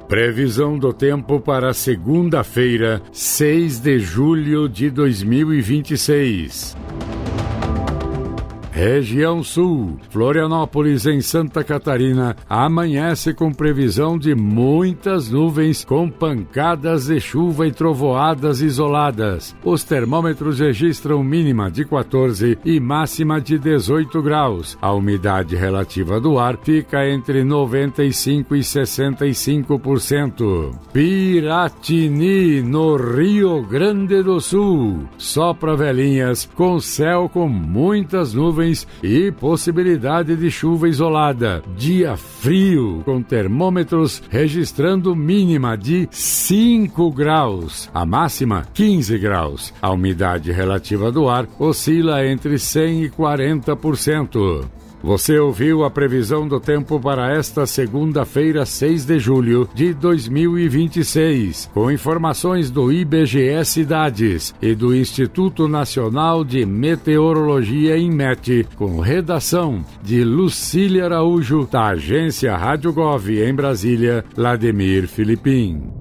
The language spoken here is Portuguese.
Previsão do tempo para segunda-feira, 6 de julho de 2026. Região Sul, Florianópolis, em Santa Catarina, amanhece com previsão de muitas nuvens com pancadas de chuva e trovoadas isoladas. Os termômetros registram mínima de 14 e máxima de 18 graus. A umidade relativa do ar fica entre 95% e 65%. Piratini, no Rio Grande do Sul. Sopra velhinhas, com céu com muitas nuvens e possibilidade de chuva isolada. Dia frio, com termômetros registrando mínima de 5 graus. A máxima, 15 graus. A umidade relativa do ar oscila entre 100% e 40%. Você ouviu a previsão do tempo para esta segunda-feira, 6 de julho de 2026, com informações do IBGE Cidades e do Instituto Nacional de Meteorologia INMET, com redação de Lucília Araújo, da agência Rádio Gov em Brasília, Lademir Filipim.